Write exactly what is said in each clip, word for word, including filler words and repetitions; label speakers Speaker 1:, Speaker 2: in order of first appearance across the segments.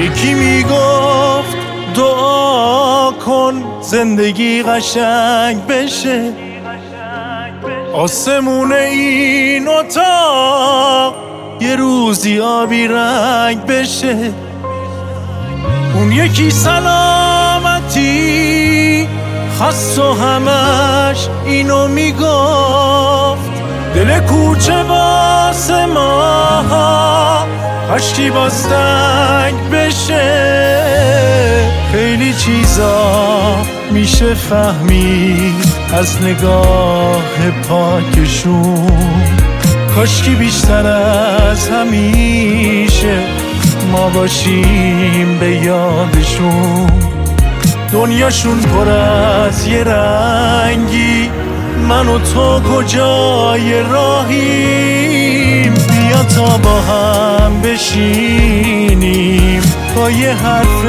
Speaker 1: یکی میگفت دعا کن زندگی قشنگ بشه، آسمون این اتاق یه روزی آبی رنگ بشه. اون یکی سلامتی خواست و همش اینو میگفت، دل کوچه واسه ما کاشکی باز تنگ بشه. خیلی چیزا میشه فهمید از نگاه پاکشون، کاشکی بیشتر از همیشه ما باشیم به یادشون. دنیاشون پر از یه رنگی، من و تو کجای راهیم؟ بیا تا با هم بشینیم با یه حرف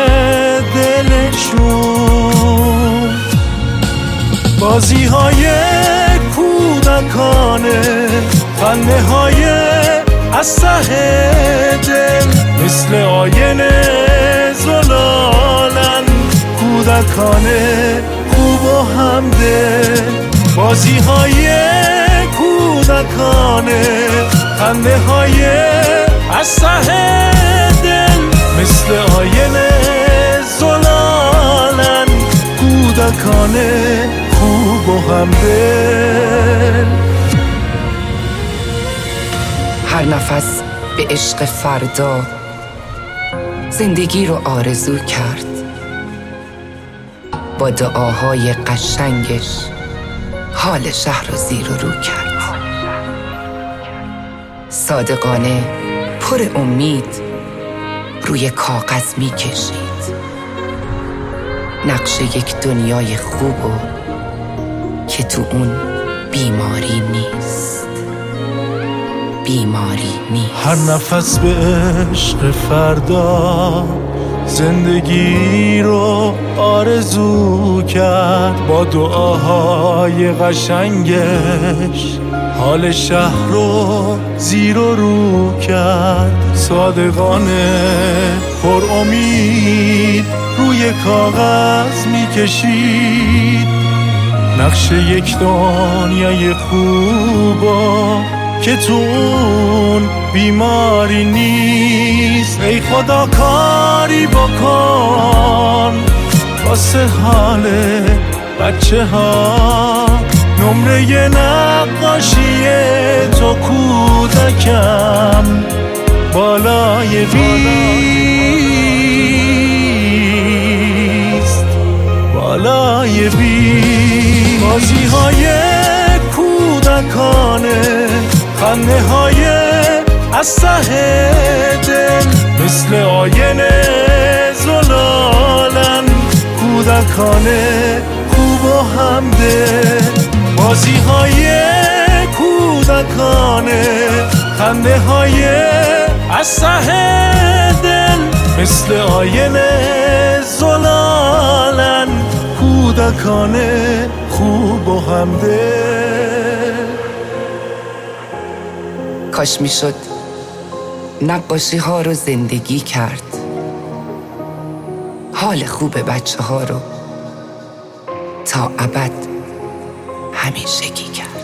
Speaker 1: دلشون. بازی های کودکانه، خنده های از ته دل، مثل آینه زلالن کودکانه خوب و همدل. بازی های کودکانه، خنده های از ته دل، مثل آینه زلالن کودکانه خوب و همدل.
Speaker 2: هر نفس به عشق فردا زندگی رو آرزو کرد، با دعاهای قشنگش حال شهر رو زیر و رو کرد. صادقانه پر امید روی کاغذ می کشید، نقش یک دنیای خوب و که تو اون بیماری نیست، بیماری نیست.
Speaker 1: هر نفس به عشق فردا زندگی رو آرزو کرد، با دعاهای قشنگش حال شهر رو زیر و رو کرد. صادقانه پر امید روی کاغذ میکشید، نقش یک دنیای خوبا که تو اون بیماری نیست. ای خدا کاری بکن واسه حال بچه ها، نمره نقاشی تو کودکم بالای بیست، بالای بیست. بازی های کودکانه، خنده های از ته دل، مثل آینه زلالن کودکانه خوب و همدل. بازی های کودکانه، خنده های از ته دل، مثل آینه زلالن کودکانه خوب و همدل.
Speaker 2: کاش میشد نقاشی ها رو زندگی کرد، حال خوب بچه ها رو تا ابد همیشگی کرد.